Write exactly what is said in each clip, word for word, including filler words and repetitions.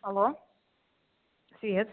Алло. Свет.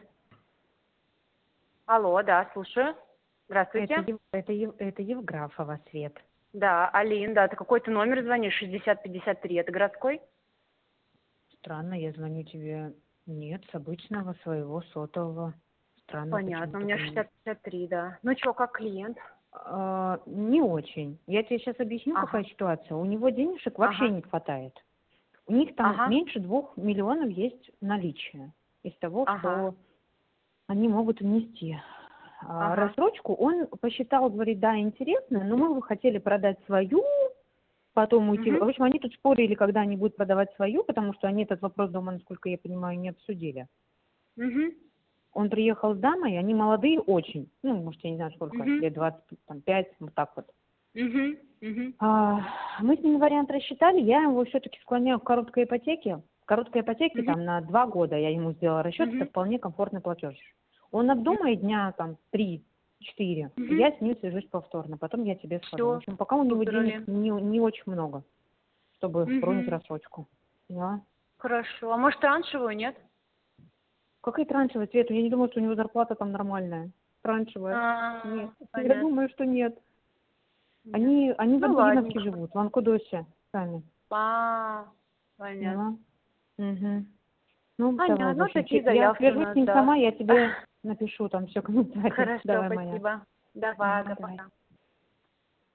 Алло, да, слушаю. Здравствуйте. Это, Ев- это, Ев- это Евграфова, Свет. Да, Алин, да, ты какой-то номер звонишь, шестьдесят пятьдесят три, это городской? Странно, я звоню тебе, нет, с обычного своего сотового. Странно, Понятно, у почему меня такое. шестьдесят пятьдесят три, да. Ну что, как клиент? А, не очень. Я тебе сейчас объясню, Ага, какая ситуация. У него денежек вообще ага, не хватает. У них там ага, меньше двух миллионов есть наличия из того, ага, что они могут внести. А, ага. рассрочку он посчитал, говорит, да, интересно, но мы бы хотели продать свою, потом уйти. В Угу, общем, они тут спорили, когда они будут продавать свою, потому что они этот вопрос дома, насколько я понимаю, не обсудили. угу, Он приехал с дамой, они молодые очень, ну, может, я не знаю, сколько, угу, лет двадцать пять, вот так вот. угу, угу, А, мы с ним вариант рассчитали, я его все-таки склоняю к короткой ипотеке. Короткой ипотеке угу, там на два года я ему сделала расчет, это угу, вполне комфортный платеж. Он обдумает дня там три-четыре, и угу. я с ним свяжусь повторно, потом я тебе скажу. В Все, общем, пока у него супер, денег Алин. не, не очень много, чтобы бронить Угу. рассрочку. Да. Хорошо. А может траншевую, нет? Какая траншевая, Света? Я не думаю, что у него зарплата там нормальная. Траншевая. Нет. А, Я понятно. думаю, что нет. Нет. Они, они в Ну, Ангелиновске ладненько. живут, в Анкудосе сами. А, Да. понятно. Угу. Ну, давай, Понятно. в Ну, общем, такие че- я заявки у свяжусь нас, с ним да. сама, я тебе напишу там все комментарии. Хорошо, Давай, моя. спасибо. Давай, Ага, давай. пока.